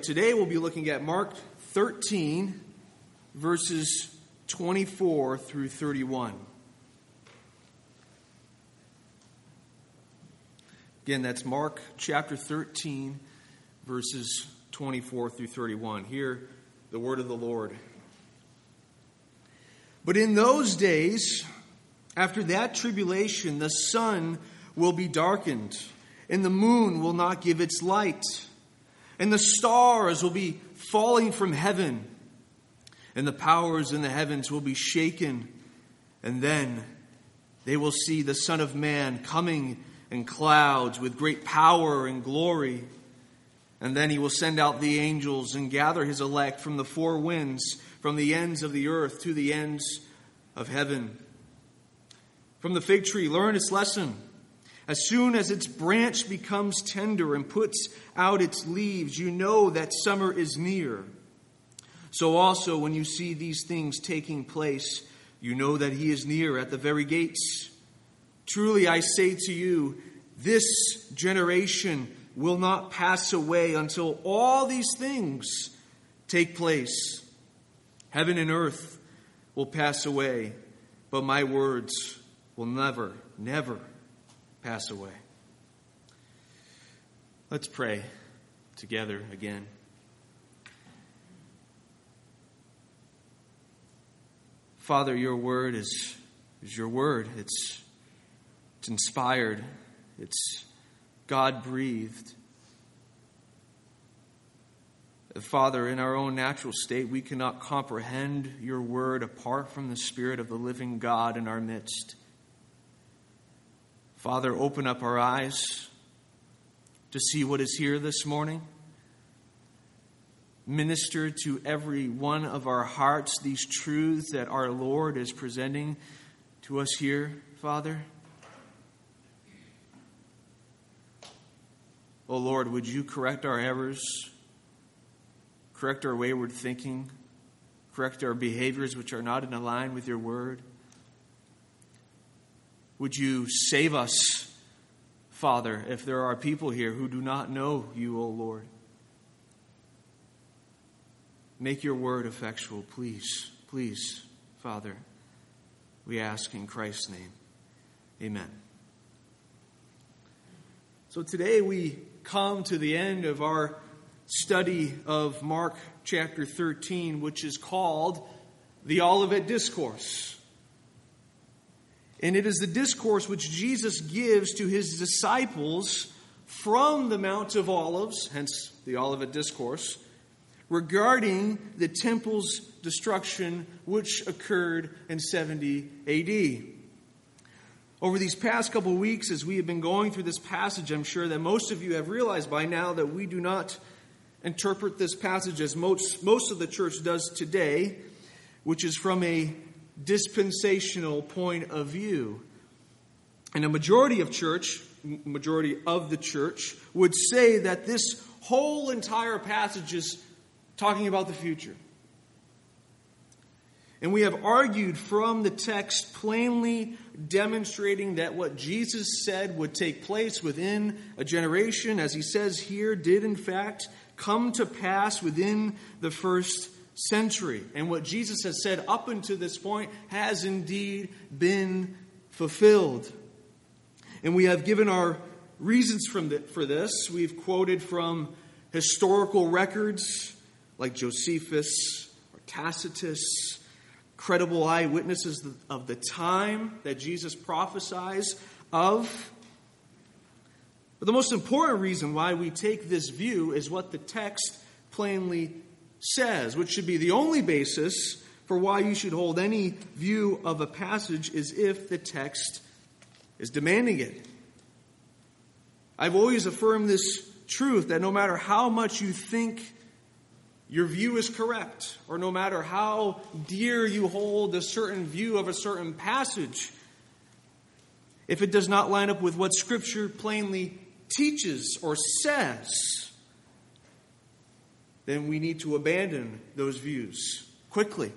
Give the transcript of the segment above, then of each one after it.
today we'll be looking at Mark 13, verses 24 through 31. Again, that's Mark chapter 13, verses 24 through 31. Hear the word of the Lord. But in those days, after that tribulation, the sun will be darkened, and the moon will not give its light, and the stars will be falling from heaven, and the powers in the heavens will be shaken, and then they will see the Son of Man coming in clouds with great power and glory. And then he will send out the angels and gather his elect from the four winds, from the ends of the earth to the ends of heaven. From the fig tree, learn its lesson. As soon as its branch becomes tender and puts out its leaves, you know that summer is near. So also, when you see these things taking place, you know that he is near at the very gates. Truly, I say to you, this generation will not pass away until all these things take place. Heaven and earth will pass away, but my words will never pass away. Let's pray together again. Father, your word is your word. It's inspired. It's God-breathed. Father, in our own natural state, we cannot comprehend your word apart from the Spirit of the living God in our midst. Father, open up our eyes to see what is here this morning. Minister to every one of our hearts these truths that our Lord is presenting to us here, Father. Oh Lord, would you correct our errors, correct our wayward thinking, correct our behaviors which are not in line with your word? Would you save us, Father, if there are people here who do not know you, O Lord? Make your word effectual, please. Please, Father, we ask in Christ's name. Amen. So today we come to the end of our study of Mark chapter 13, which is called the Olivet Discourse. And it is the discourse which Jesus gives to his disciples from the Mount of Olives, hence the Olivet Discourse, regarding the temple's destruction which occurred in 70 A.D. Over these past couple of weeks, as we have been going through this passage, I'm sure that most of you have realized by now that we do not interpret this passage as most of the church does today, which is from a dispensational point of view. And a majority of the church would say that this whole entire passage is talking about the future. And we have argued from the text plainly demonstrating that what Jesus said would take place within a generation, as he says here, did in fact come to pass within the first century. And what Jesus has said up until this point has indeed been fulfilled. And we have given our reasons for this. We've quoted from historical records like Josephus or Tacitus, credible eyewitnesses of the time that Jesus prophesies of. But the most important reason why we take this view is what the text plainly says, which should be the only basis for why you should hold any view of a passage is if the text is demanding it. I've always affirmed this truth that no matter how much you think your view is correct, or no matter how dear you hold a certain view of a certain passage, if it does not line up with what Scripture plainly teaches or says, then we need to abandon those views quickly.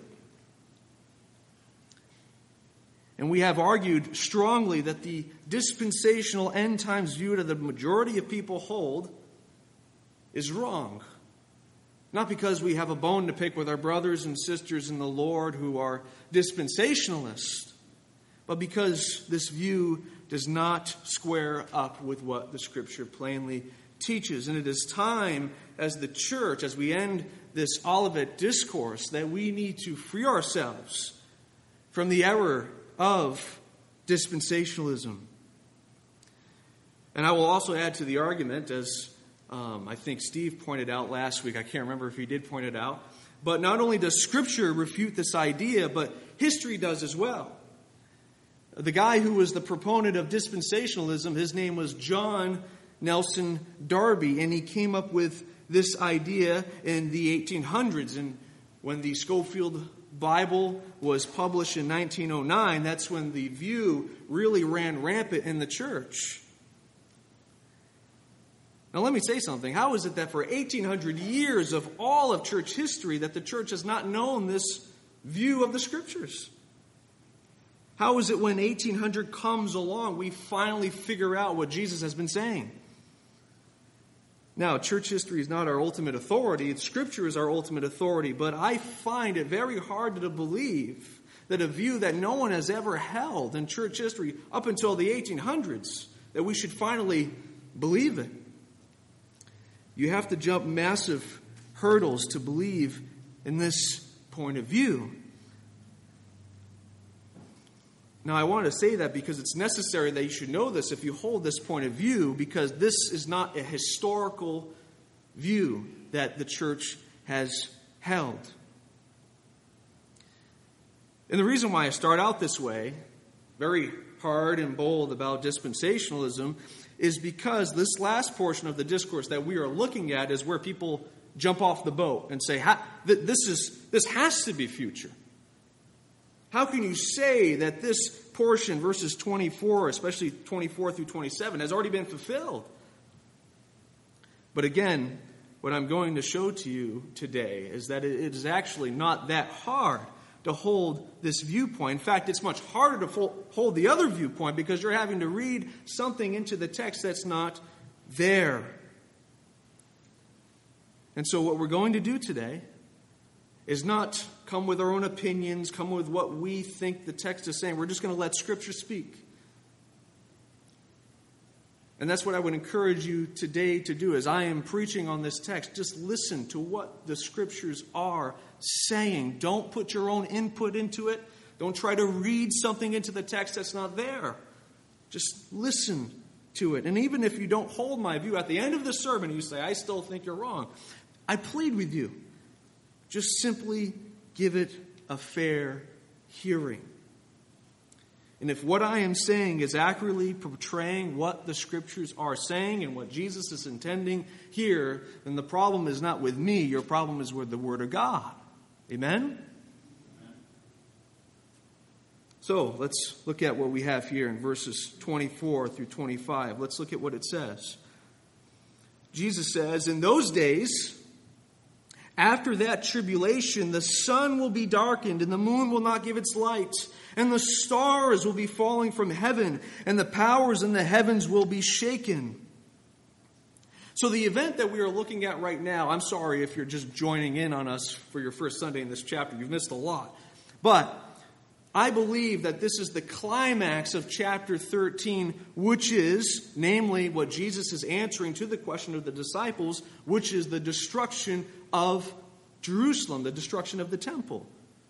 And we have argued strongly that the dispensational end times view that the majority of people hold is wrong. Not because we have a bone to pick with our brothers and sisters in the Lord who are dispensationalists, but because this view does not square up with what the Scripture plainly teaches. And it is time as the church, as we end this Olivet Discourse, that we need to free ourselves from the error of dispensationalism. And I will also add to the argument, as I think Steve pointed out last week. I can't remember if he did point it out. But not only does Scripture refute this idea, but history does as well. The guy who was the proponent of dispensationalism, his name was John Nelson Darby, and he came up with this idea in the 1800s. And when the Scofield Bible was published in 1909, that's when the view really ran rampant in the church. Now let me say something. How is it that for 1800 years of all of church history that the church has not known this view of the Scriptures? How is it when 1800 comes along, we finally figure out what Jesus has been saying? Now, church history is not our ultimate authority. Scripture is our ultimate authority. But I find it very hard to believe that a view that no one has ever held in church history up until the 1800s, that we should finally believe it. You have to jump massive hurdles to believe in this point of view. Now, I want to say that because it's necessary that you should know this if you hold this point of view, because this is not a historical view that the church has held. And the reason why I start out this way, very hard and bold about dispensationalism, is because this last portion of the discourse that we are looking at is where people jump off the boat and say, this has to be future. How can you say that this portion, verses 24, especially 24 through 27, has already been fulfilled? But again, what I'm going to show to you today is that it is actually not that hard to hold this viewpoint. In fact, it's much harder to hold the other viewpoint because you're having to read something into the text that's not there. And so what we're going to do today is not come with our own opinions, come with what we think the text is saying. We're just going to let Scripture speak. And that's what I would encourage you today to do as I am preaching on this text. Just listen to what the Scriptures are saying. Don't put your own input into it. Don't try to read something into the text that's not there. Just listen to it. And even if you don't hold my view, at the end of the sermon you say, I still think you're wrong, I plead with you. Just simply give it a fair hearing. And if what I am saying is accurately portraying what the Scriptures are saying and what Jesus is intending here, then the problem is not with me. Your problem is with the Word of God. Amen? So let's look at what we have here in verses 24 through 25. Let's look at what it says. Jesus says, in those days, after that tribulation, the sun will be darkened, and the moon will not give its light, and the stars will be falling from heaven, and the powers in the heavens will be shaken. So the event that we are looking at right now, I'm sorry if you're just joining in on us for your first Sunday in this chapter. You've missed a lot. But I believe that this is the climax of chapter 13, which is, namely, what Jesus is answering to the question of the disciples, which is the destruction of Jerusalem, the destruction of the temple.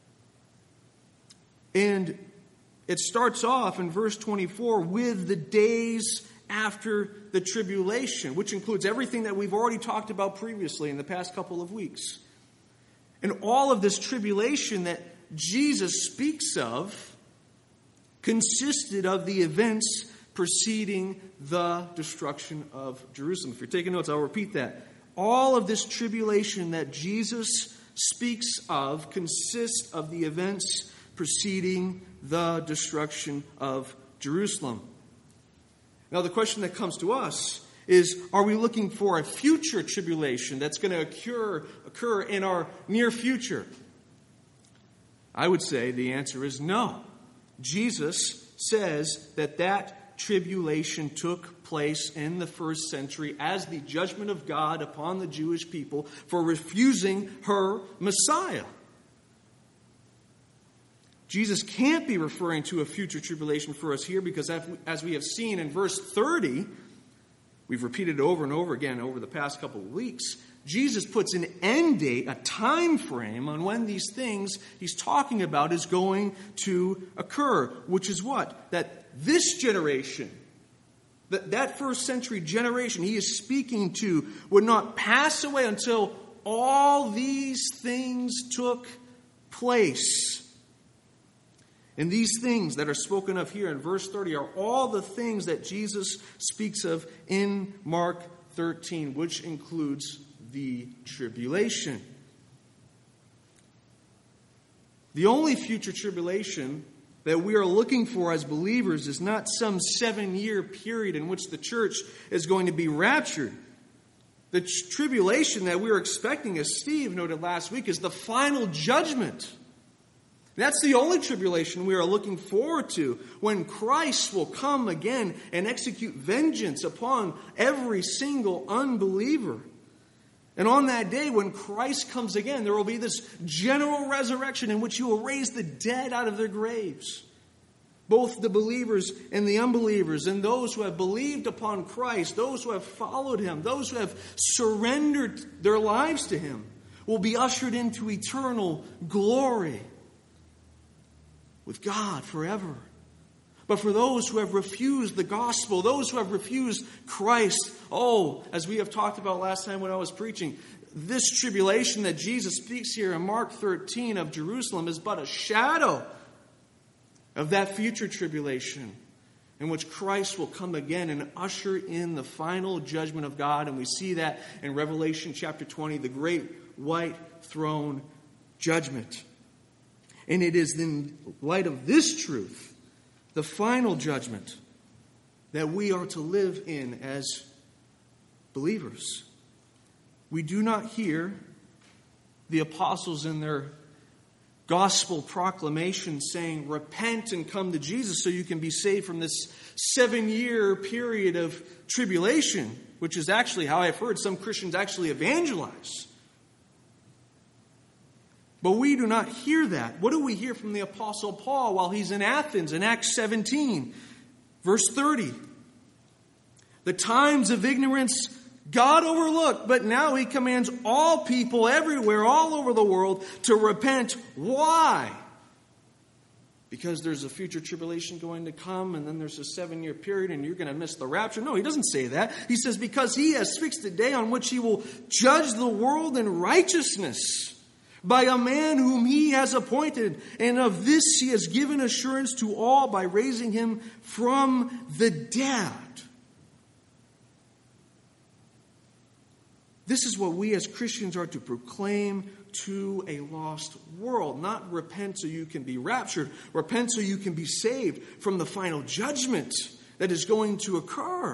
And it starts off in verse 24 with the days after the tribulation, which includes everything that we've already talked about previously in the past couple of weeks. And all of this tribulation that Jesus speaks of consisted of the events preceding the destruction of Jerusalem. If you're taking notes, I'll repeat that. All of this tribulation that Jesus speaks of consists of the events preceding the destruction of Jerusalem. Now, the question that comes to us is, are we looking for a future tribulation that's going to occur in our near future? I would say the answer is no. Jesus says that tribulation took place in the first century as the judgment of God upon the Jewish people for refusing her Messiah. Jesus can't be referring to a future tribulation for us here because as we have seen in verse 30, we've repeated it over and over again over the past couple of weeks, Jesus puts an end date, a time frame on when these things he's talking about is going to occur, which is what? That this generation, that first century generation he is speaking to would not pass away until all these things took place. And these things that are spoken of here in verse 30 are all the things that Jesus speaks of in Mark 13, which includes the tribulation. The only future tribulation that we are looking for as believers is not some 7-year period in which the church is going to be raptured. The tribulation that we are expecting, as Steve noted last week, is the final judgment. That's the only tribulation we are looking forward to, when Christ will come again and execute vengeance upon every single unbeliever. And on that day, when Christ comes again, there will be this general resurrection in which he will raise the dead out of their graves. Both the believers and the unbelievers, and those who have believed upon Christ, those who have followed him, those who have surrendered their lives to him, will be ushered into eternal glory with God forever. But for those who have refused the gospel, those who have refused Christ, as we have talked about last time when I was preaching, this tribulation that Jesus speaks here in Mark 13 of Jerusalem is but a shadow of that future tribulation in which Christ will come again and usher in the final judgment of God. And we see that in Revelation chapter 20, the great white throne judgment. And it is in light of this truth, the final judgment, that we are to live in as believers. We do not hear the apostles in their gospel proclamation saying, repent and come to Jesus so you can be saved from this 7-year period of tribulation, which is actually how I've heard some Christians actually evangelize. But we do not hear that. What do we hear from the Apostle Paul while he's in Athens in Acts 17? Verse 30. The times of ignorance God overlooked, but now he commands all people everywhere, all over the world, to repent. Why? Because there's a future tribulation going to come, and then there's a 7-year period, and you're going to miss the rapture. No, he doesn't say that. He says, because he has fixed a day on which he will judge the world in righteousness by a man whom he has appointed. And of this he has given assurance to all by raising him from the dead. This is what we as Christians are to proclaim to a lost world. Not repent so you can be raptured. Repent so you can be saved from the final judgment that is going to occur.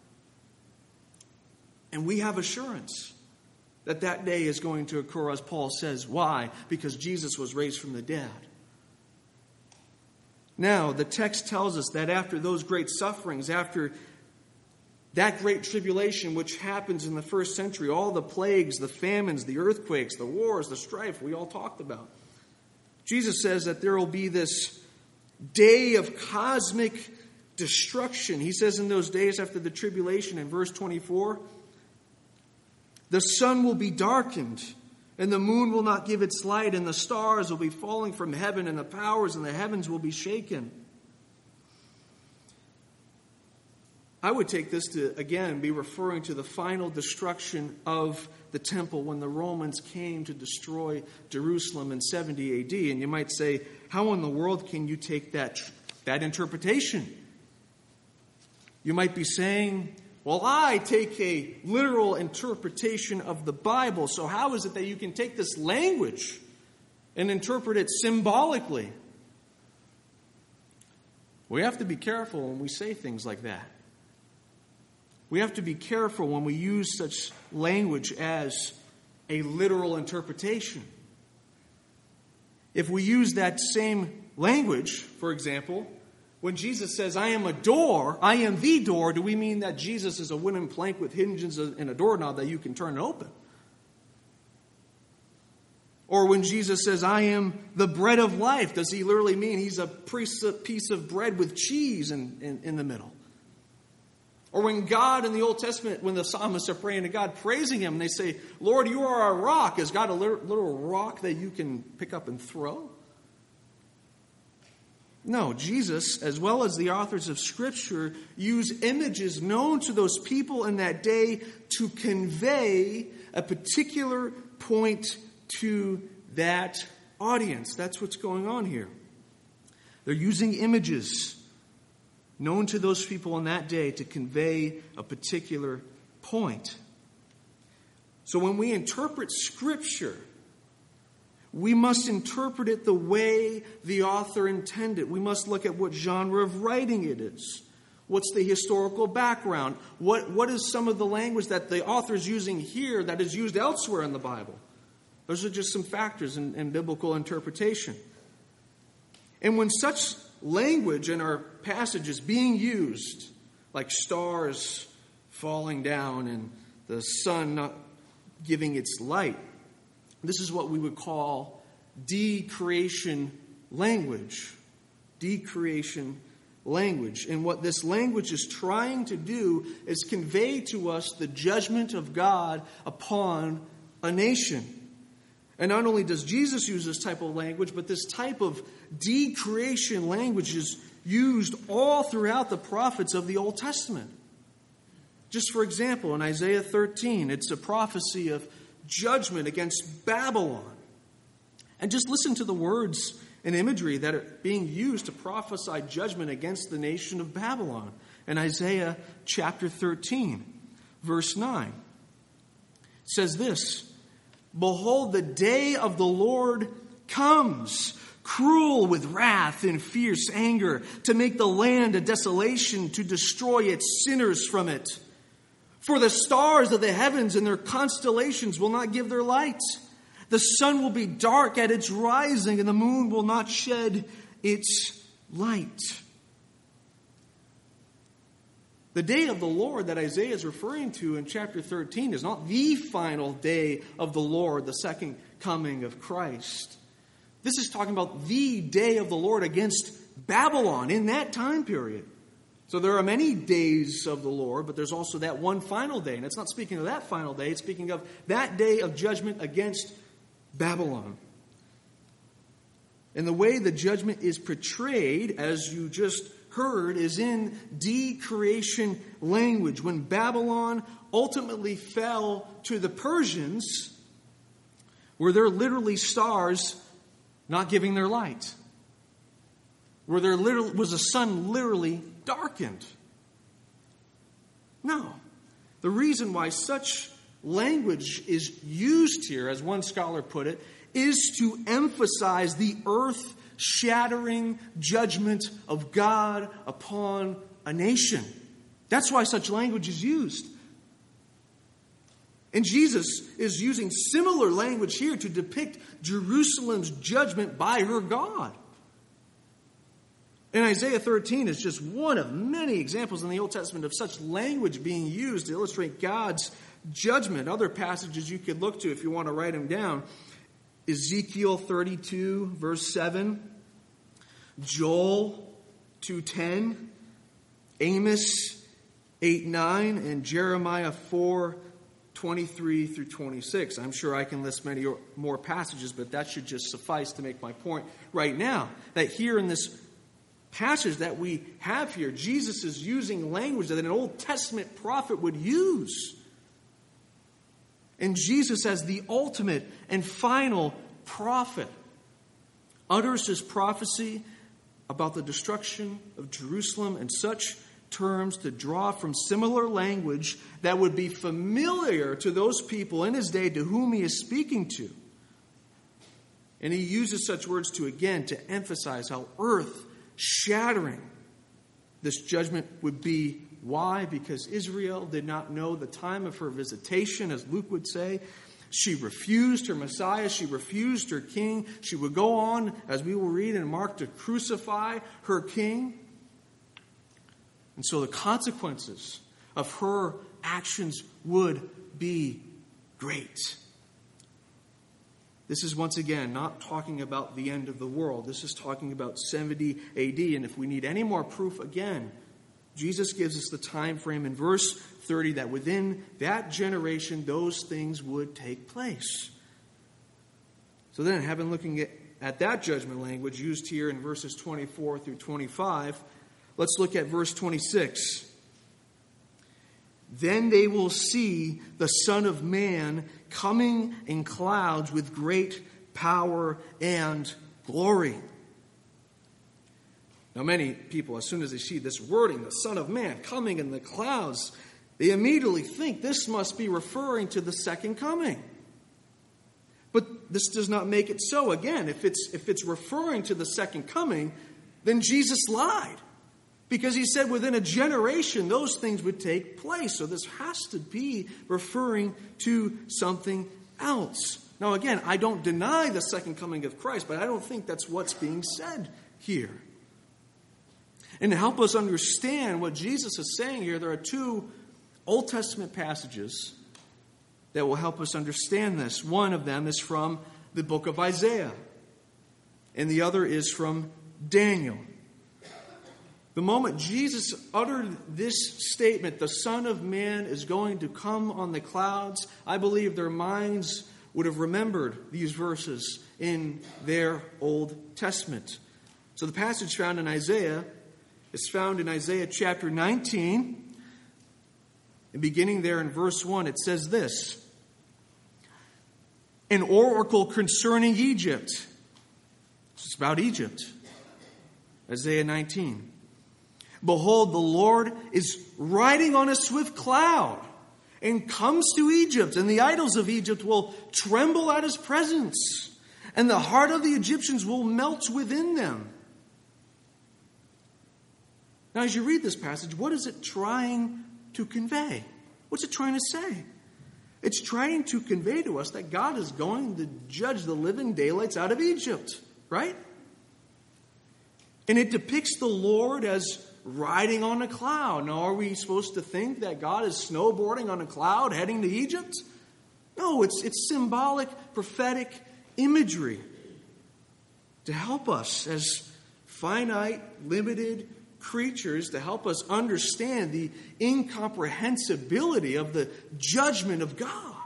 And we have assurance that that day is going to occur, as Paul says. Why? Because Jesus was raised from the dead. Now, the text tells us that after those great sufferings, after that great tribulation which happens in the first century, all the plagues, the famines, the earthquakes, the wars, the strife we all talked about, Jesus says that there will be this day of cosmic destruction. He says in those days after the tribulation in verse 24, the sun will be darkened, and the moon will not give its light, and the stars will be falling from heaven, and the powers in the heavens will be shaken. I would take this to, again, be referring to the final destruction of the temple when the Romans came to destroy Jerusalem in 70 AD. And you might say, how in the world can you take that interpretation? You might be saying, well, I take a literal interpretation of the Bible, so how is it that you can take this language and interpret it symbolically? We have to be careful when we say things like that. We have to be careful when we use such language as a literal interpretation. If we use that same language, for example, When Jesus says, I am a door, I am the door, do we mean that Jesus is a wooden plank with hinges and a doorknob that you can turn and open? Or when Jesus says, I am the bread of life, does he literally mean he's a piece of bread with cheese in the middle? Or when God in the Old Testament, when the psalmists are praying to God, praising him, and they say, Lord, you are our rock. Is God a little rock that you can pick up and throw? No, Jesus, as well as the authors of Scripture, use images known to those people in that day to convey a particular point to that audience. That's what's going on here. They're using images known to those people in that day to convey a particular point. So when we interpret Scripture, we must interpret it the way the author intended. We must look at what genre of writing it is. What's the historical background? What is some of the language that the author is using here that is used elsewhere in the Bible? Those are just some factors in biblical interpretation. And when such language in our passage is being used, like stars falling down and the sun not giving its light, this is what we would call decreation language. Decreation language. And what this language is trying to do is convey to us the judgment of God upon a nation. And not only does Jesus use this type of language, but this type of decreation language is used all throughout the prophets of the Old Testament. Just for example, in Isaiah 13, it's a prophecy of judgment against Babylon. And just listen to the words and imagery that are being used to prophesy judgment against the nation of Babylon. In Isaiah chapter 13, verse 9, it says this, Behold, the day of the Lord comes, cruel with wrath and fierce anger, to make the land a desolation, to destroy its sinners from it. For the stars of the heavens and their constellations will not give their light. The sun will be dark at its rising, and the moon will not shed its light. The day of the Lord that Isaiah is referring to in chapter 13 is not the final day of the Lord, the second coming of Christ. This is talking about the day of the Lord against Babylon in that time period. So there are many days of the Lord, but there's also that one final day. And it's not speaking of that final day, it's speaking of that day of judgment against Babylon. And the way the judgment is portrayed, as you just heard, is in decreation language. When Babylon ultimately fell to the Persians, were there literally stars not giving their light? Was the sun literally darkened? No. The reason why such language is used here, as one scholar put it, is to emphasize the earth-shattering judgment of God upon a nation. That's why such language is used. And Jesus is using similar language here to depict Jerusalem's judgment by her God. And Isaiah 13 is just one of many examples in the Old Testament of such language being used to illustrate God's judgment. Other passages you could look to if you want to write them down. Ezekiel 32, verse 7. Joel 2:10. Amos 8:9. And Jeremiah 4:23 through 26. I'm sure I can list many more passages, but that should just suffice to make my point right now. That here in this passage that we have here, Jesus is using language that an Old Testament prophet would use. And Jesus, as the ultimate and final prophet, utters his prophecy about the destruction of Jerusalem in such terms to draw from similar language that would be familiar to those people in his day to whom he is speaking to. And he uses such words to emphasize how earth-shattering this judgment would be. Why? Because Israel did not know the time of her visitation, as Luke would say. She refused her Messiah. She refused her king. She would go on, as we will read in Mark, to crucify her king. And so the consequences of her actions would be great. This is once again not talking about the end of the world. This is talking about 70 AD. And if we need any more proof, again, Jesus gives us the time frame in verse 30 that within that generation those things would take place. So then, having looking at that judgment language used here in verses 24 through 25, let's look at verse 26. Then they will see the Son of Man coming in clouds with great power and glory. Now, many people, as soon as they see this wording, the Son of Man coming in the clouds, they immediately think this must be referring to the second coming. But this does not make it so. Again, if it's referring to the second coming, then Jesus lied. Because he said within a generation those things would take place. So this has to be referring to something else. Now again, I don't deny the second coming of Christ, but I don't think that's what's being said here. And to help us understand what Jesus is saying here, there are two Old Testament passages that will help us understand this. One of them is from the book of Isaiah, and the other is from Daniel. The moment Jesus uttered this statement, the Son of Man is going to come on the clouds, I believe their minds would have remembered these verses in their Old Testament. So the passage found in Isaiah is found in Isaiah chapter 19. And beginning there in verse 1, it says this: an oracle concerning Egypt. It's about Egypt. Isaiah 19. Behold, the Lord is riding on a swift cloud and comes to Egypt, and the idols of Egypt will tremble at his presence, and the heart of the Egyptians will melt within them. Now, as you read this passage, what is it trying to convey? What's it trying to say? It's trying to convey to us that God is going to judge the living daylights out of Egypt, right? And it depicts the Lord as riding on a cloud. Now, are we supposed to think that God is snowboarding on a cloud heading to Egypt? No, it's symbolic, prophetic imagery to help us as finite, limited creatures, to help us understand the incomprehensibility of the judgment of God.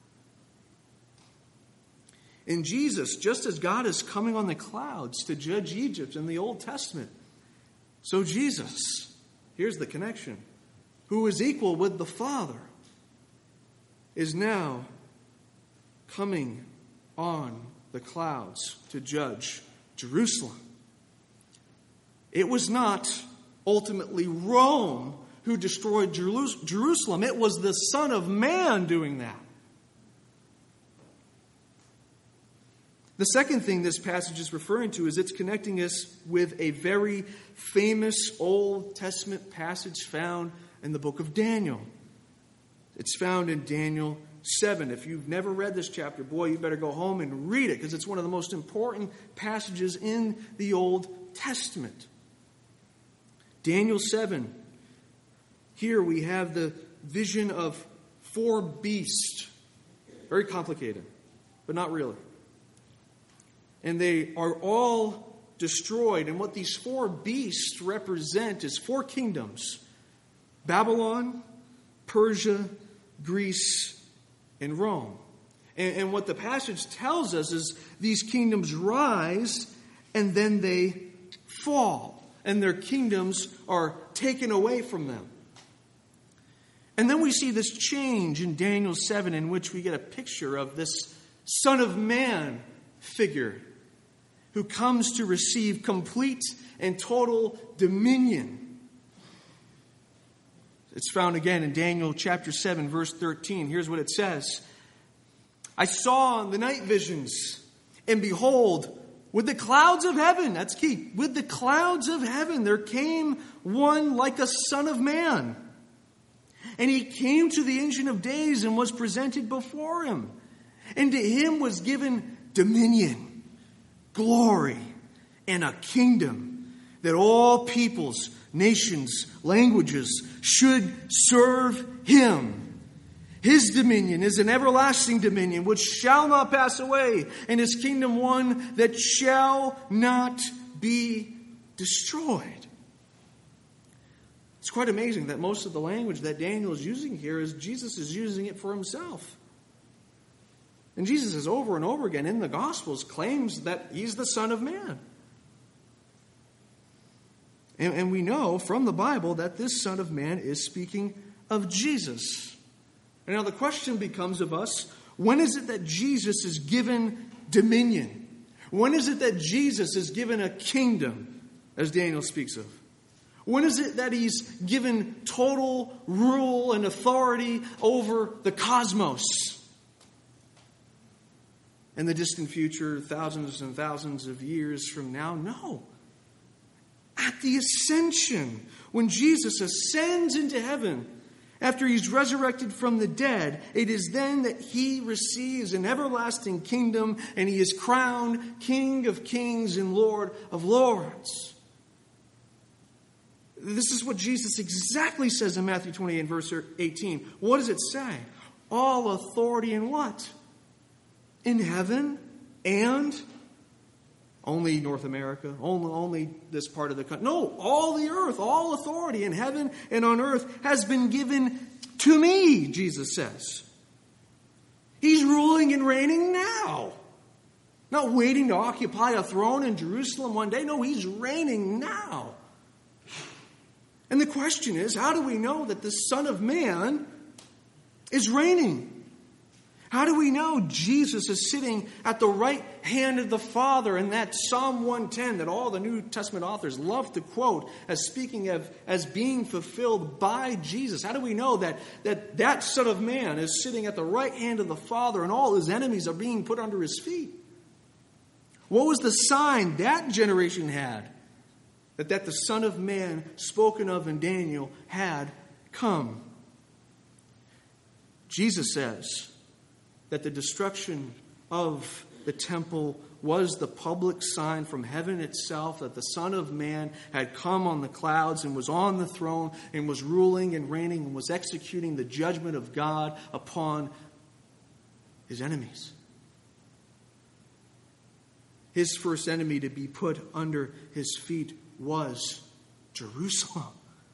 And Jesus, just as God is coming on the clouds to judge Egypt in the Old Testament, so Jesus, here's the connection, who is equal with the Father, is now coming on the clouds to judge Jerusalem. It was not ultimately Rome who destroyed Jerusalem. It was the Son of Man doing that. The second thing this passage is referring to is it's connecting us with a very famous Old Testament passage found in the book of Daniel. It's found in Daniel 7. If you've never read this chapter, boy, you better go home and read it, because it's one of the most important passages in the Old Testament. Daniel 7. Here we have the vision of 4 beasts. Very complicated, but not really. And they are all destroyed. And what these 4 beasts represent is 4 kingdoms: Babylon, Persia, Greece, and Rome. And what the passage tells us is these kingdoms rise and then they fall, and their kingdoms are taken away from them. And then we see this change in Daniel 7, in which we get a picture of this Son of Man figure who comes to receive complete and total dominion. It's found again in Daniel chapter 7, verse 13. Here's what it says: I saw the night visions, and behold, with the clouds of heaven, that's key, with the clouds of heaven there came one like a son of man. And he came to the Ancient of Days and was presented before him. And to him was given dominion, glory, and a kingdom, that all peoples, nations, languages should serve him. His dominion is an everlasting dominion which shall not pass away, and his kingdom one that shall not be destroyed. It's quite amazing that most of the language that Daniel is using here is Jesus is using it for himself. And Jesus has over and over again in the Gospels claims that he's the Son of Man. And we know from the Bible that this Son of Man is speaking of Jesus. And now the question becomes of us, when is it that Jesus is given dominion? When is it that Jesus is given a kingdom, as Daniel speaks of? When is it that he's given total rule and authority over the cosmos? In the distant future, thousands and thousands of years from now? No. At the ascension, when Jesus ascends into heaven, after he's resurrected from the dead, it is then that he receives an everlasting kingdom and he is crowned King of Kings and Lord of Lords. This is what Jesus exactly says in Matthew 28 and verse 18. What does it say? All authority in what? In heaven and only North America, only this part of the country. No, all the earth, all authority in heaven and on earth has been given to me, Jesus says. He's ruling and reigning now. Not waiting to occupy a throne in Jerusalem one day. No, he's reigning now. And the question is, how do we know that the Son of Man is reigning? How do we know Jesus is sitting at the right hand of the Father in that Psalm 110 that all the New Testament authors love to quote as speaking of as being fulfilled by Jesus? How do we know that Son of Man is sitting at the right hand of the Father and all his enemies are being put under his feet? What was the sign that generation had that the Son of Man spoken of in Daniel had come? Jesus says that the destruction of the temple was the public sign from heaven itself that the Son of Man had come on the clouds and was on the throne and was ruling and reigning and was executing the judgment of God upon his enemies. His first enemy to be put under his feet was Jerusalem.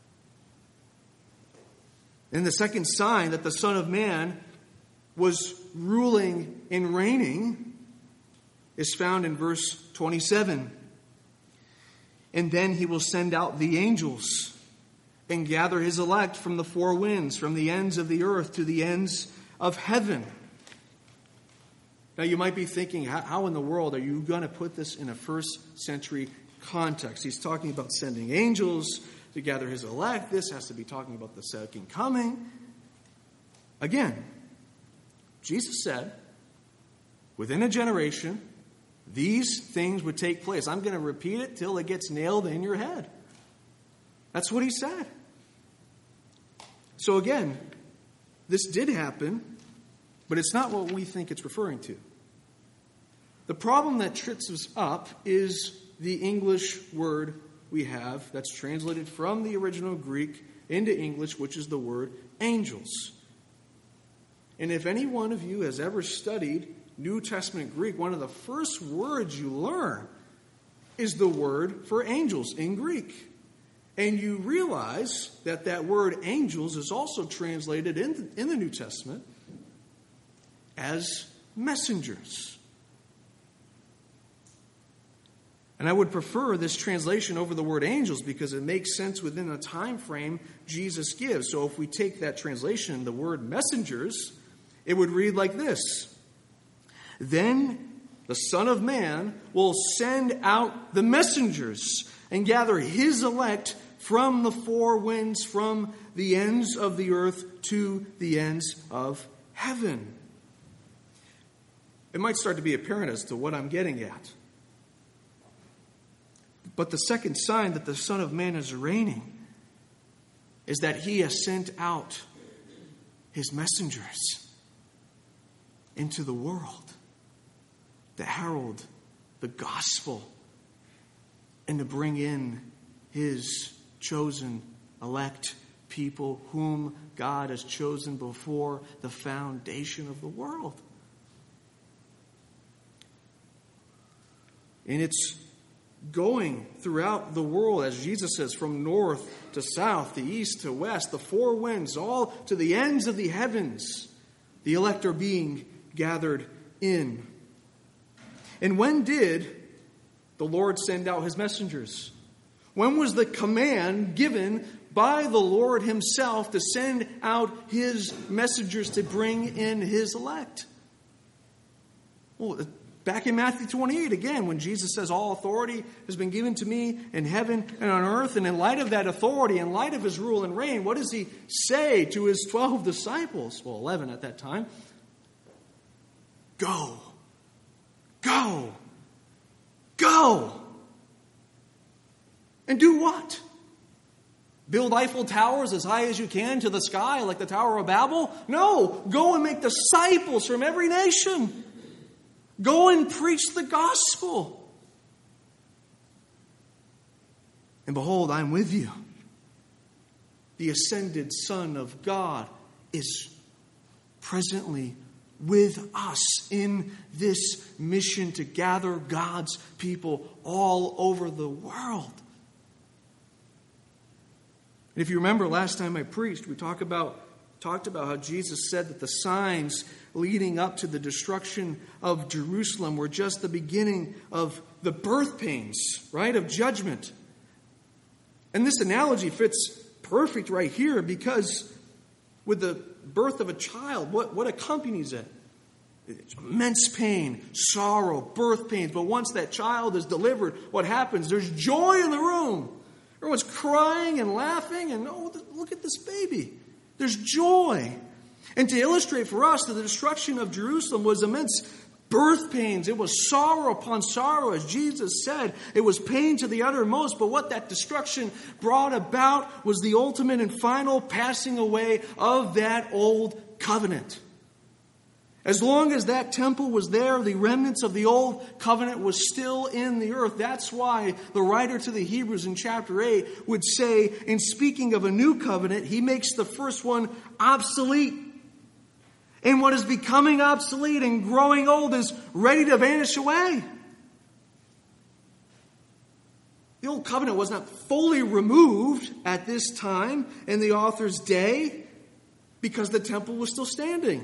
And the second sign that the Son of Man was ruling and reigning is found in verse 27. And then he will send out the angels and gather his elect from the four winds, from the ends of the earth to the ends of heaven. Now you might be thinking, how in the world are you going to put this in a first century context? He's talking about sending angels to gather his elect. This has to be talking about the second coming. Again, Jesus said, within a generation, these things would take place. I'm going to repeat it till it gets nailed in your head. That's what he said. So again, this did happen, but it's not what we think it's referring to. The problem that trips us up is the English word we have that's translated from the original Greek into English, which is the word angels. And if any one of you has ever studied New Testament Greek, one of the first words you learn is the word for angels in Greek. And you realize that that word angels is also translated in the New Testament as messengers. And I would prefer this translation over the word angels because it makes sense within the time frame Jesus gives. So if we take that translation, the word messengers, it would read like this. Then the Son of Man will send out the messengers and gather his elect from the four winds, from the ends of the earth to the ends of heaven. It might start to be apparent as to what I'm getting at. But the second sign that the Son of Man is reigning is that he has sent out his messengers into the world to herald the gospel and to bring in his chosen, elect people whom God has chosen before the foundation of the world. And it's going throughout the world, as Jesus says, from north to south, the east to west, the four winds, all to the ends of the heavens. The elect are being gathered in. And when did the Lord send out his messengers? When was the command given by the Lord himself to send out his messengers to bring in his elect? Well, back in Matthew 28, again, when Jesus says, all authority has been given to me in heaven and on earth. And in light of that authority, in light of his rule and reign, what does he say to his 12 disciples? Well, 11 at that time. Go. Go. Go. And do what? Build Eiffel Towers as high as you can to the sky like the Tower of Babel? No. Go and make disciples from every nation. Go and preach the gospel. And behold, I'm with you. The ascended Son of God is presently with us in this mission to gather God's people all over the world. And if you remember last time I preached, we talked about how Jesus said that the signs leading up to the destruction of Jerusalem were just the beginning of the birth pains, right, of judgment. And this analogy fits perfect right here, because with the birth of a child, what accompanies it? It's immense pain, sorrow, birth pains. But once that child is delivered, what happens? There's joy in the room. Everyone's crying and laughing, and oh, look at this baby. There's joy. And to illustrate for us that the destruction of Jerusalem was immense birth pains. It was sorrow upon sorrow, as Jesus said. It was pain to the uttermost. But what that destruction brought about was the ultimate and final passing away of that old covenant. As long as that temple was there, the remnants of the old covenant was still in the earth. That's why the writer to the Hebrews in chapter 8 would say, in speaking of a new covenant, he makes the first one obsolete. And what is becoming obsolete and growing old is ready to vanish away. The old covenant was not fully removed at this time in the author's day because the temple was still standing.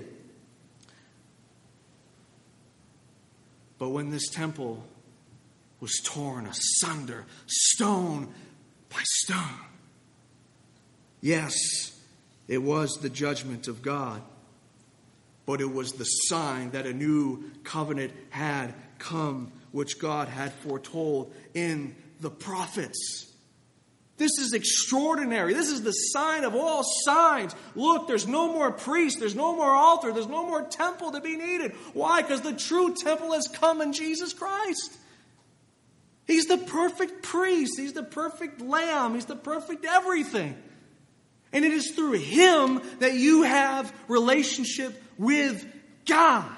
But when this temple was torn asunder, stone by stone, yes, it was the judgment of God, but it was the sign that a new covenant had come, which God had foretold in the prophets. This is extraordinary. This is the sign of all signs. Look, there's no more priest. There's no more altar. There's no more temple to be needed. Why? Because the true temple has come in Jesus Christ. He's the perfect priest. He's the perfect lamb. He's the perfect everything. And it is through him that you have relationship with God.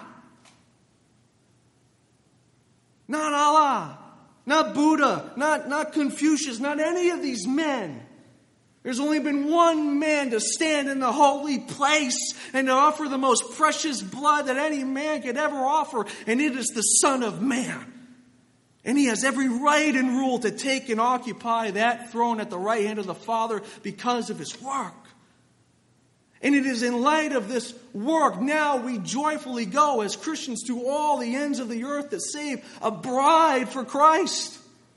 Not Allah. Not Buddha, not Confucius, not any of these men. There's only been one man to stand in the holy place and to offer the most precious blood that any man could ever offer, and it is the Son of Man. And he has every right and rule to take and occupy that throne at the right hand of the Father because of his work. And it is in light of this work now we joyfully go as Christians to all the ends of the earth to save a bride for Christ.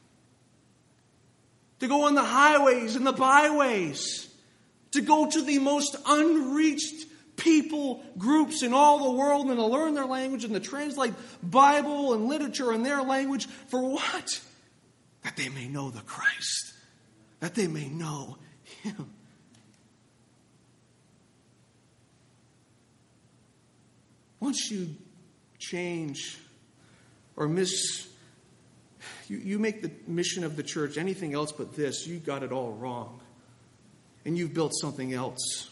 To go on the highways and the byways. To go to the most unreached people groups in all the world and to learn their language and to translate Bible and literature in their language. For what? That they may know the Christ. That they may know him. Once you change or you make the mission of the church anything else but this, you got it all wrong. And you've built something else.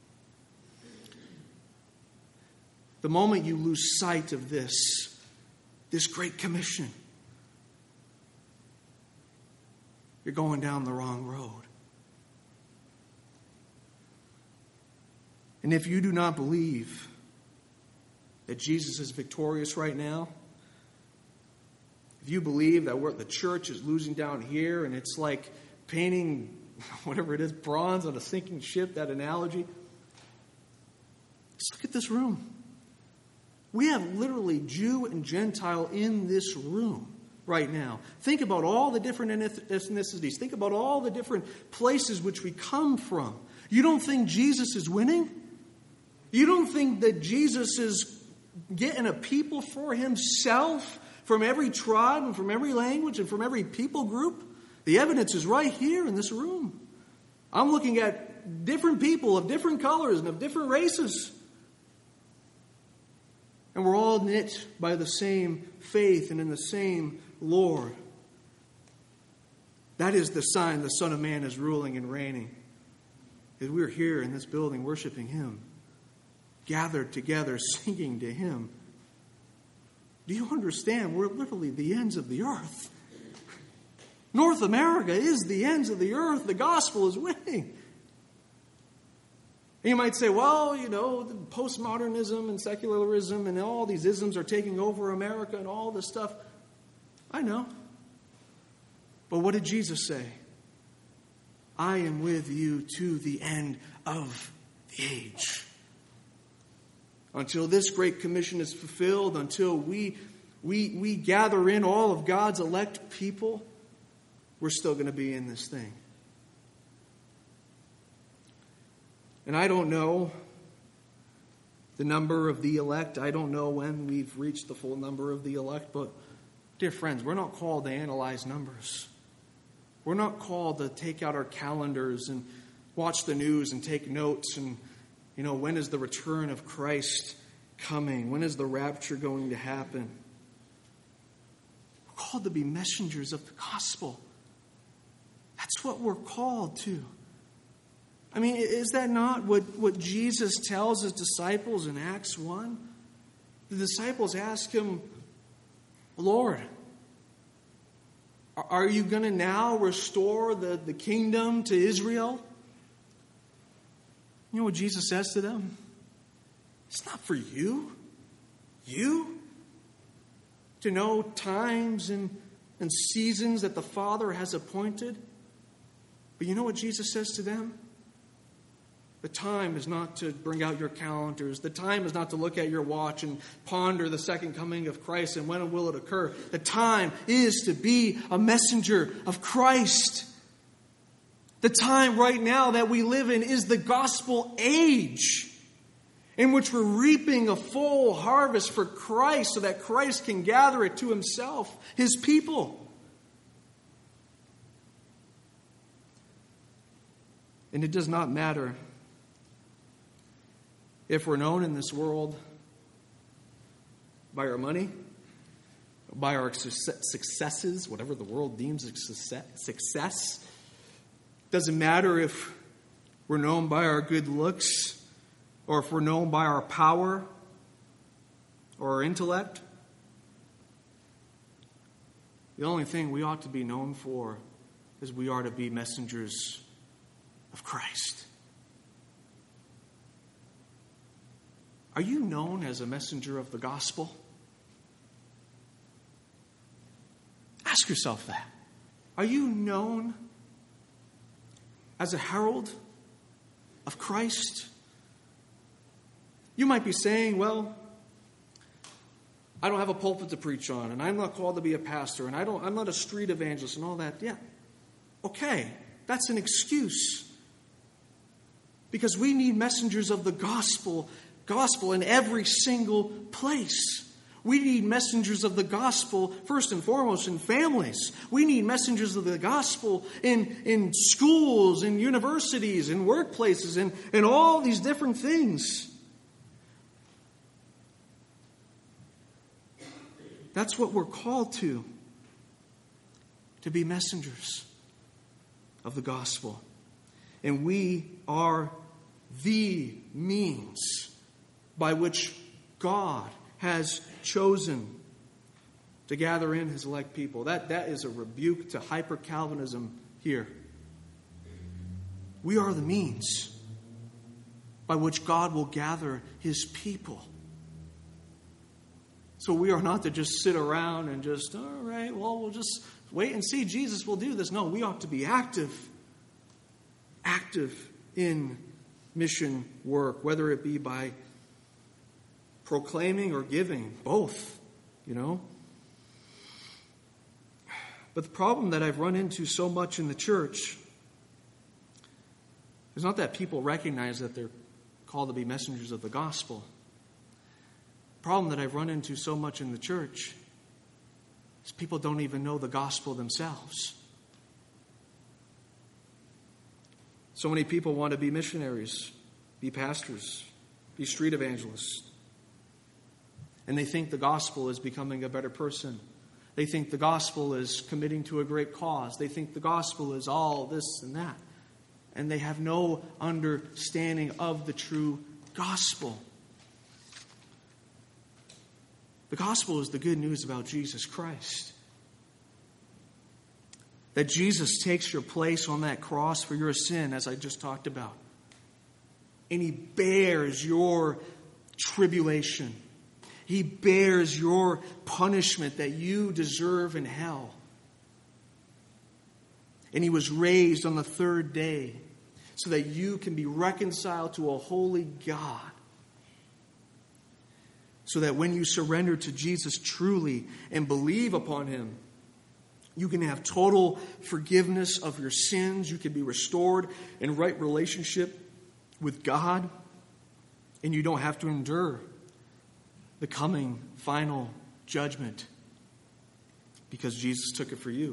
The moment you lose sight of this great commission, you're going down the wrong road. And if you do not believe that Jesus is victorious right now, if you believe that the church is losing down here and it's like painting, whatever it is, bronze on a sinking ship, that analogy, just look at this room. We have literally Jew and Gentile in this room right now. Think about all the different ethnicities. Think about all the different places which we come from. You don't think Jesus is winning? You don't think that Jesus is getting a people for himself from every tribe and from every language and from every people group? The evidence is right here in this room. I'm looking at different people of different colors and of different races. And we're all knit by the same faith and in the same Lord. That is the sign the Son of Man is ruling and reigning. That we're here in this building worshiping him, gathered together singing to him. Do you understand? We're literally the ends of the earth. North America is the ends of the earth. The gospel is winning. And you might say, well, the postmodernism and secularism and all these isms are taking over America and all this stuff. I know. But what did Jesus say? I am with you to the end of the age. Until this great commission is fulfilled, until we gather in all of God's elect people, we're still going to be in this thing. And I don't know the number of the elect. I don't know when we've reached the full number of the elect. But, dear friends, we're not called to analyze numbers. We're not called to take out our calendars and watch the news and take notes and, when is the return of Christ coming? When is the rapture going to happen? We're called to be messengers of the gospel. That's what we're called to. I mean, is that not what Jesus tells his disciples in Acts 1? The disciples ask him, Lord, are you going to now restore the kingdom to Israel? You know what Jesus says to them? It's not for you to know times and seasons that the Father has appointed. But you know what Jesus says to them? The time is not to bring out your calendars. The time is not to look at your watch and ponder the second coming of Christ and when will it occur. The time is to be a messenger of Christ. The time right now that we live in is the gospel age, in which we're reaping a full harvest for Christ so that Christ can gather it to himself, his people. And it does not matter if we're known in this world by our money, by our successes, whatever the world deems success. Doesn't matter if we're known by our good looks or if we're known by our power or our intellect. The only thing we ought to be known for is we are to be messengers of Christ. Are you known as a messenger of the gospel? Ask yourself that. Are you known as a herald of Christ? You might be saying, well, I don't have a pulpit to preach on, and I'm not called to be a pastor, and I'm not a street evangelist and all that. Yeah. Okay, that's an excuse. Because we need messengers of the gospel in every single place. We need messengers of the gospel, first and foremost, in families. We need messengers of the gospel in schools, in universities, in workplaces, and all these different things. That's what we're called to be messengers of the gospel. And we are the means by which God has chosen to gather in his elect people. That is a rebuke to hyper-Calvinism here. We are the means by which God will gather his people. So we are not to just sit around and just, all right, well, we'll just wait and see. Jesus will do this. No, we ought to be active in mission work, whether it be by proclaiming or giving, both, But the problem that I've run into so much in the church is not that people recognize that they're called to be messengers of the gospel. The problem that I've run into so much in the church is people don't even know the gospel themselves. So many people want to be missionaries, be pastors, be street evangelists. And they think the gospel is becoming a better person. They think the gospel is committing to a great cause. They think the gospel is all this and that. And they have no understanding of the true gospel. The gospel is the good news about Jesus Christ. That Jesus takes your place on that cross for your sin, as I just talked about. And he bears your tribulation. He bears your punishment that you deserve in hell. And he was raised on the third day so that you can be reconciled to a holy God. So that when you surrender to Jesus truly and believe upon him, you can have total forgiveness of your sins. You can be restored in right relationship with God. And you don't have to endure the coming final judgment because Jesus took it for you.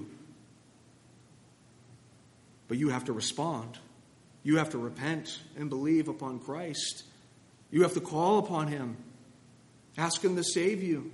But you have to respond. You have to repent and believe upon Christ. You have to call upon him. Ask him to save you.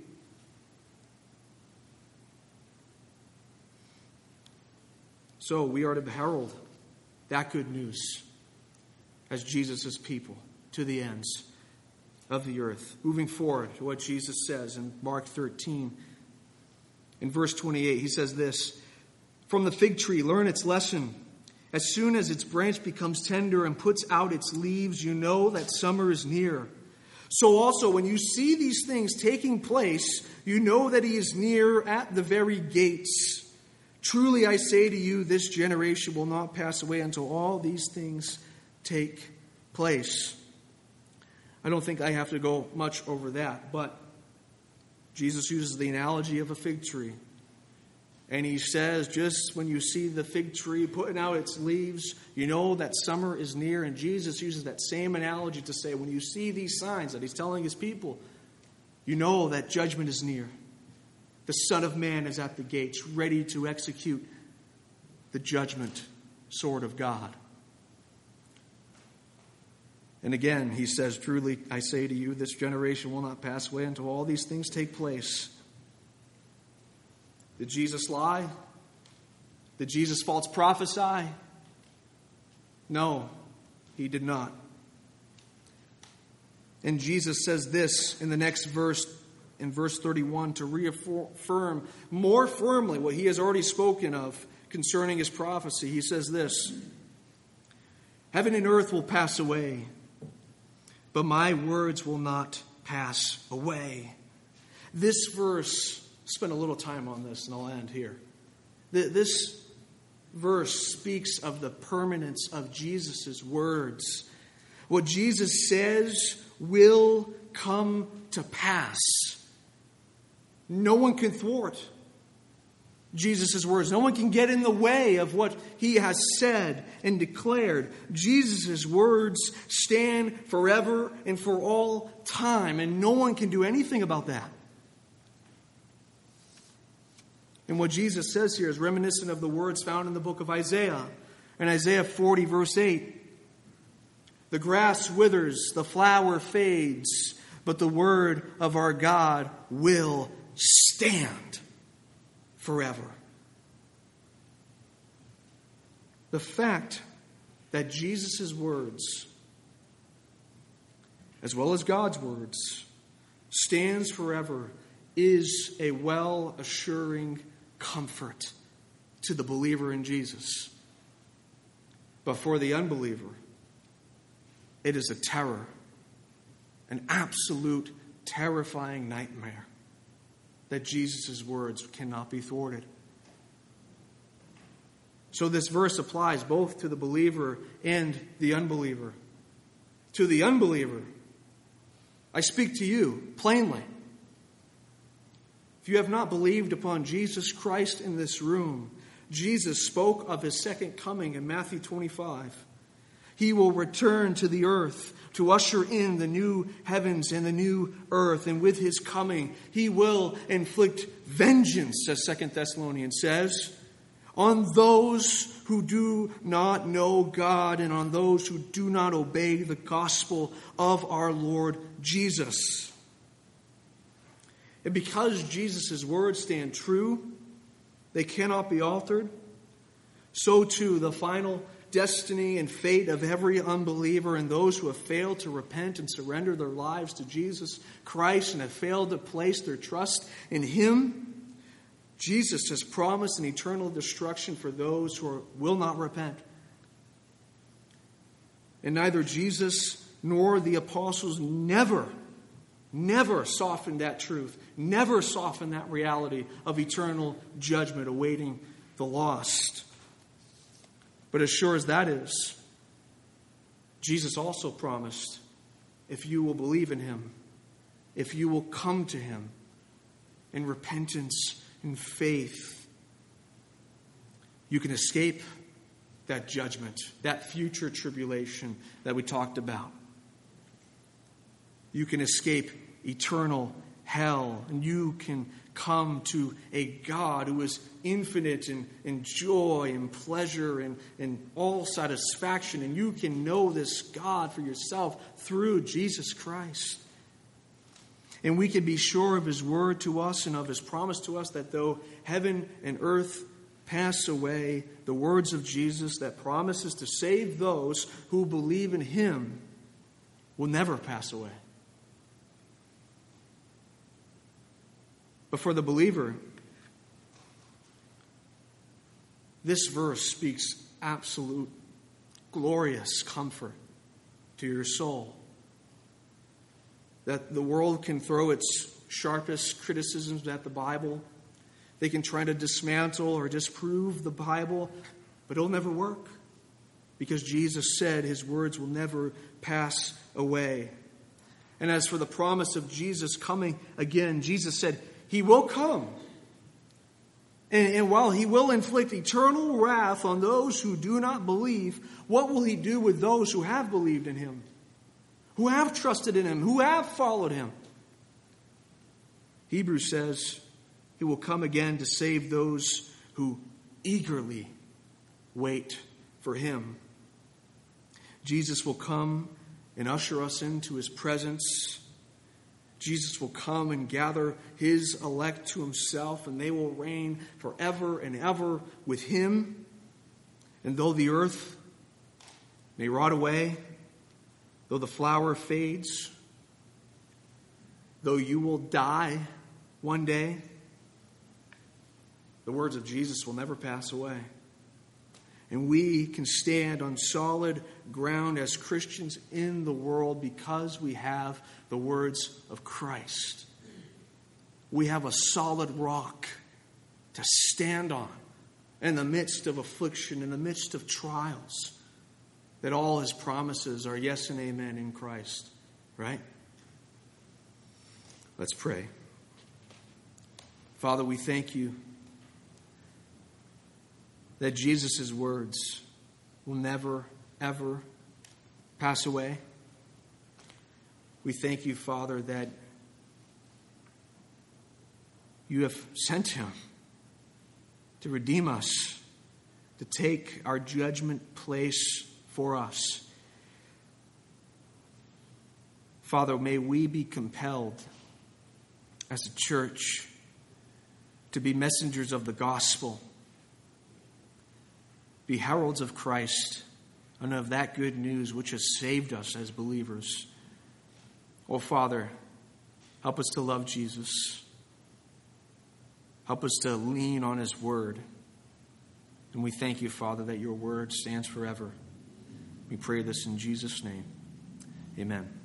So we are to herald that good news as Jesus' people to the ends of the earth. Moving forward to what Jesus says in Mark 13. In verse 28, he says this, "From the fig tree, learn its lesson. As soon as its branch becomes tender and puts out its leaves, you know that summer is near. So also, when you see these things taking place, you know that he is near at the very gates. Truly I say to you, this generation will not pass away until all these things take place." I don't think I have to go much over that, but Jesus uses the analogy of a fig tree. And he says, just when you see the fig tree putting out its leaves, you know that summer is near. And Jesus uses that same analogy to say, when you see these signs that he's telling his people, you know that judgment is near. The Son of Man is at the gates, ready to execute the judgment sword of God. And again, he says, "Truly I say to you, this generation will not pass away until all these things take place." Did Jesus lie? Did Jesus false prophesy? No, he did not. And Jesus says this in the next verse, in verse 31, to reaffirm more firmly what he has already spoken of concerning his prophecy. He says this, "Heaven and earth will pass away, but my words will not pass away." This verse, spend a little time on this and I'll end here. This verse speaks of the permanence of Jesus' words. What Jesus says will come to pass. No one can thwart Jesus' words. No one can get in the way of what he has said and declared. Jesus' words stand forever and for all time, and no one can do anything about that. And what Jesus says here is reminiscent of the words found in the book of Isaiah. In Isaiah 40, verse 8, "The grass withers, the flower fades, but the word of our God will stand forever." The fact that Jesus' words, as well as God's words, stands forever is a well-assuring comfort to the believer in Jesus. But for the unbeliever, It is a terror, an absolute terrifying nightmare that Jesus' words cannot be thwarted. So this verse applies both to the believer and the unbeliever. To the unbeliever, I speak to you plainly. If you have not believed upon Jesus Christ in this room, Jesus spoke of his second coming in Matthew 25. He will return to the earth to usher in the new heavens and the new earth. And with his coming, he will inflict vengeance, as 2 Thessalonians says, on those who do not know God and on those who do not obey the gospel of our Lord Jesus. And because Jesus' words stand true, they cannot be altered, so too the final destiny and fate of every unbeliever and those who have failed to repent and surrender their lives to Jesus Christ and have failed to place their trust in him. Jesus has promised an eternal destruction for those who will not repent. And neither Jesus nor the apostles never softened that truth, never softened that reality of eternal judgment awaiting the lost. But as sure as that is, Jesus also promised, if you will believe in him, if you will come to him in repentance and faith, you can escape that judgment, that future tribulation that we talked about. You can escape eternal hell, and you can come to a God who is infinite in joy and pleasure and all satisfaction, and you can know this God for yourself through Jesus Christ. And we can be sure of his word to us and of his promise to us that though heaven and earth pass away, the words of Jesus that promises to save those who believe in him will never pass away. But for the believer, this verse speaks absolute, glorious comfort to your soul. That the world can throw its sharpest criticisms at the Bible. They can try to dismantle or disprove the Bible, but it'll never work. Because Jesus said his words will never pass away. And as for the promise of Jesus coming again, Jesus said he will come. And while he will inflict eternal wrath on those who do not believe, what will he do with those who have believed in him? Who have trusted in him, who have followed him? Hebrews says he will come again to save those who eagerly wait for him. Jesus will come and usher us into his presence. Jesus will come and gather his elect to himself, and they will reign forever and ever with him. And though the earth may rot away, though the flower fades, though you will die one day, the words of Jesus will never pass away. And we can stand on solid ground as Christians in the world because we have the words of Christ. We have a solid rock to stand on in the midst of affliction, in the midst of trials. That all his promises are yes and amen in Christ. Right? Let's pray. Father, we thank you that Jesus' words will never, ever pass away. We thank you, Father, that you have sent him to redeem us, to take our judgment place for us. Father, may we be compelled as a church to be messengers of the gospel, be heralds of Christ and of that good news which has saved us as believers. Oh, Father, help us to love Jesus. Help us to lean on his word. And we thank you, Father, that your word stands forever. We pray this in Jesus' name. Amen.